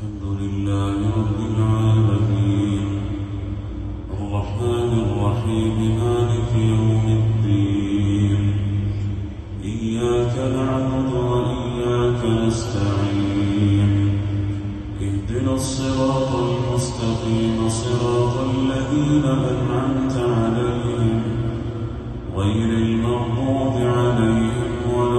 الحمد لله رب العالمين الرحمن الرحيم مالك يوم الدين إياك نعبد وإياك نستعين اهدنا الصراط المستقيم صراط الذين أنعمت عليهم غير المغضوب عليهم ولا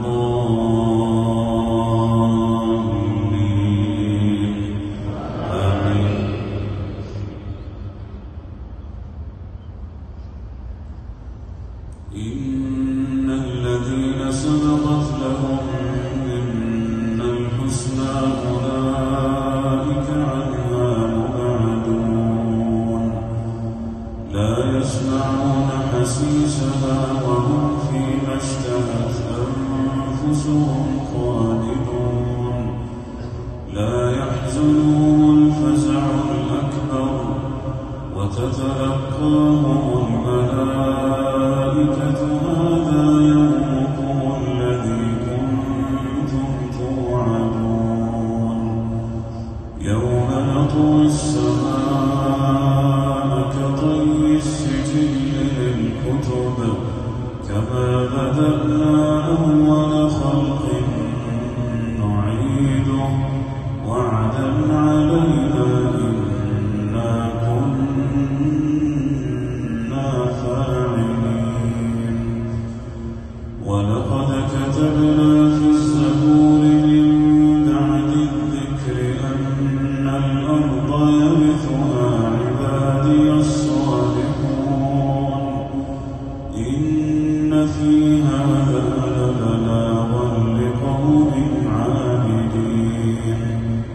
الضالين آمين. إن الذين سبقت لهم منا الحسنى أولئك عنها مبعدون لا يسمعون حسيسها وهم فيما اشتهت أنفسهم خالدون لا يحزنهم الفزع الأكبر وتتلقاهم الملائكة هذا يومكم الذي كنتم توعدون يوم نطوي السماء كطي السجل للكتب كما بدأنا أول خلق نعيده وعدا علينا إنا كنا فاعلين ولقد كتبنا في الزبور من بعد الذكر أن الأرض يرثها عبادي الصالحون إن في هذا لبلاغا لقوم عابدين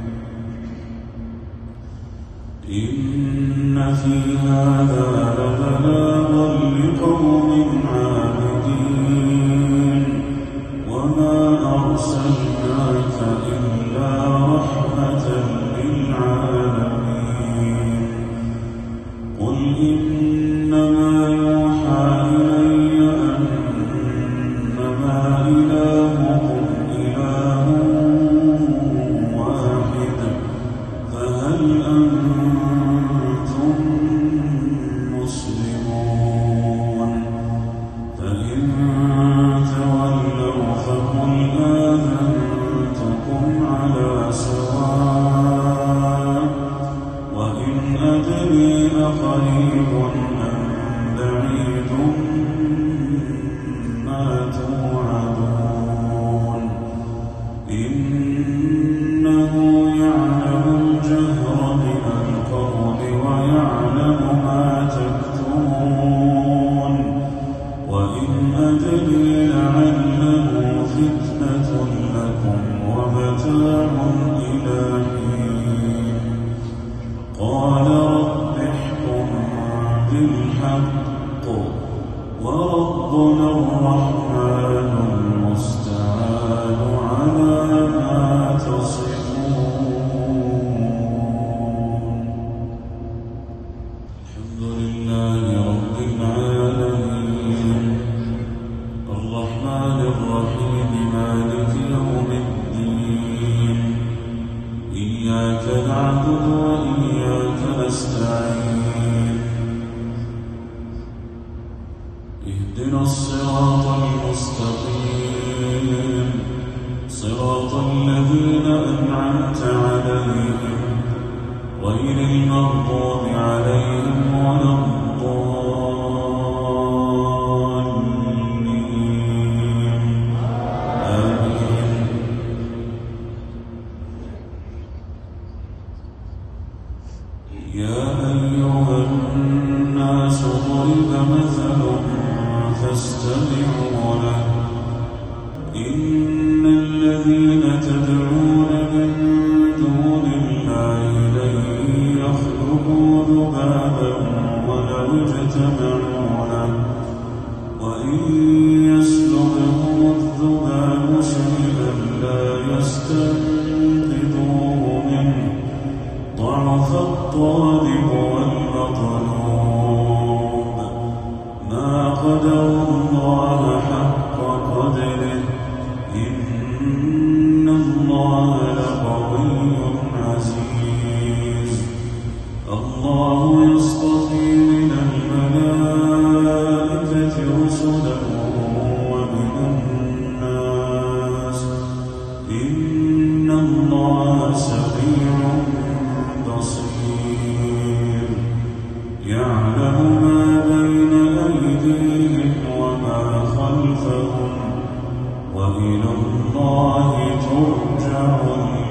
إن في هذا لبلاغا لقوم عابدين وما أرسلناك إلا رحمة للعالمين قل إنما يوحى إلي أنما إلهكم إله واحد فهل أنتم مسلمون فإن تولوا فقل آذنتكم على سواء وإن أدري أقريب أم بعيد ما توعدون إنه يعلم الجهر من القول ويعلم ما تكتمون وإن أدري لعله فتنة لكم ومتاع إلى حين قال رب احكم بالحق وربنا الرحمن المستعان على ما تصفون. الحمد لله رب العالمين الرحمن الرحيم مالك يوم الدين إياك نعبد وإياك نستعين اهدنا الصراط المستقيم صراط الذين أنعمت عليهم غير المغضوب عليهم ولا الضالين آمين. يا أيها الناس ضرب مثل فاستمعوا له إن الذين تدعون من دون الله لن يخلقوا ذبابا ولو اجتمعوا له وإن يسلبهم الذباب شيئا لا يستنقذوه منه ضعف الطالب والمطلوب رسله ومن الناس إن الله سميع بصير يعلم ما بين أيديهم وما خلفهم وإلى الله ترجع